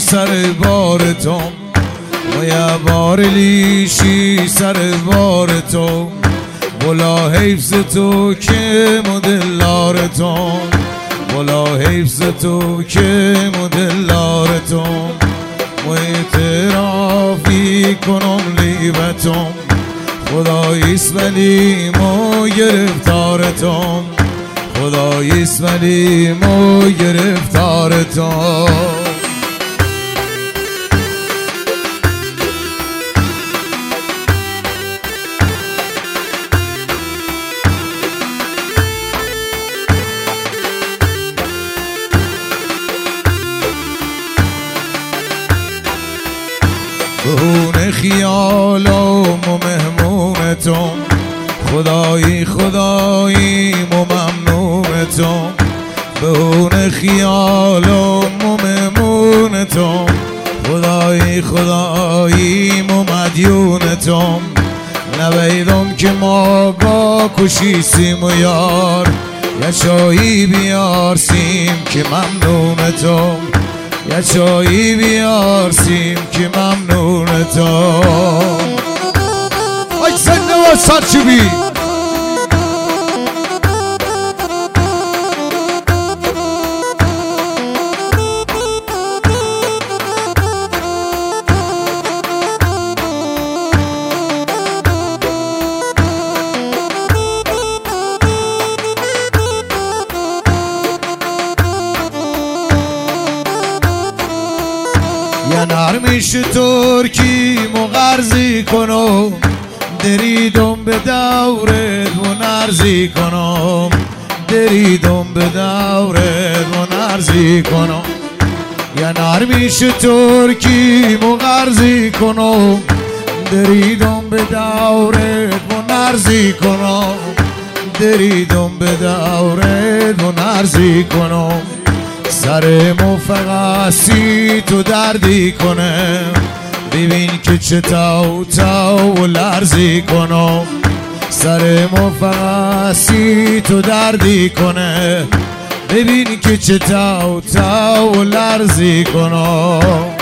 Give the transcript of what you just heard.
سر بار تو و یه بار لیشی سر بار تو ولا حفظ تو که مدلار تو ولا حفظ تو که مدلار تو و اعترافی کنم لیبتم خداییست ولی ما گرفتارتم خداییست ولی ما گرفتارتم بهونه خیالم و مهمومتم خدایی خداییم و ممنونتم بهونه خیالم و مهمونتم خدایی خداییم و مدیونتم نویدم که ما با کشیسیم و یار یه چایی بیار سیم که ممنونتم یه چایی بیار سیم که ممنونتم ای زنده و سرچوبی یه نرمیش ترکی مغرزی کنم دریدم به دورت و نرزی کنم دریدم به دورت و نرزی کنم یه نرمیش ترکی مغرزی کنم دریدم به دورت و نرزی کنم دریدم به دورت و نرزی کنم سر مفقسی تو دردی کنه ببین که چه تاو تاو لرزی کنم سر مفقسی تو دردی کنه ببین که چه تاو تاو لرزی کنم